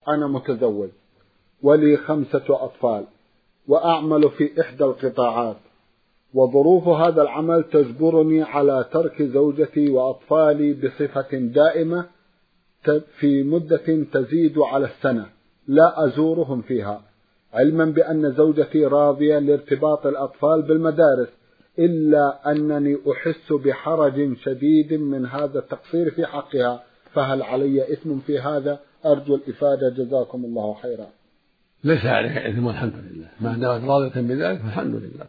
أنا متزوج ولي 5 أطفال وأعمل في إحدى القطاعات، وظروف هذا العمل تجبرني على ترك زوجتي وأطفالي بصفة دائمة في مدة تزيد على السنة لا أزورهم فيها، علما بأن زوجتي راضية لارتباط الأطفال بالمدارس، إلا أنني أحس بحرج شديد من هذا التقصير في حقها، فهل علي إثم في هذا؟ أرجو الإفادة جزاكم الله خيرا. ليس عليك إثم والحمد لله، ما دامت راضية بذلك فالحمد لله.